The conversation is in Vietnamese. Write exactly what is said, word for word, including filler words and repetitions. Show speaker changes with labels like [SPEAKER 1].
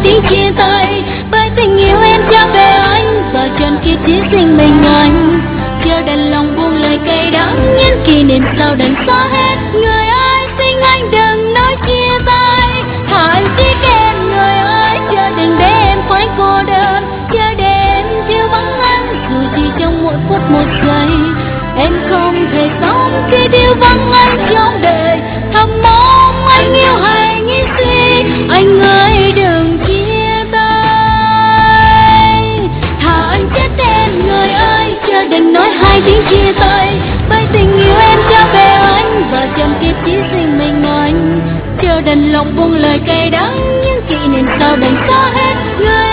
[SPEAKER 1] tiếng chia tay. Bởi tình yêu em trao về anh và trọn kiếp chỉ riêng mình anh. Chưa đành lòng buông lời cay đắng, những kỷ niệm sao đành xóa hết. Người ơi xin anh đừng nói chia tay, thà anh chỉ kém người ơi. Chờ đừng để em phải cô đơn, chờ để em thiếu vắng anh dù chỉ trong một phút một giây. Em không thể sống khi thiếu vắng anh trong đời. Thầm mong anh yêu hay nghĩ suy, anh ơi đừng chia tay. Thà anh chết em người ơi, chờ đừng nói hai tiếng chia tay. Bởi tình yêu em trao về anh và trọn kiếp chỉ riêng mình anh. Chờ đành lòng buông lời cay đắng, những kỷ niệm sao đành xóa hết. Người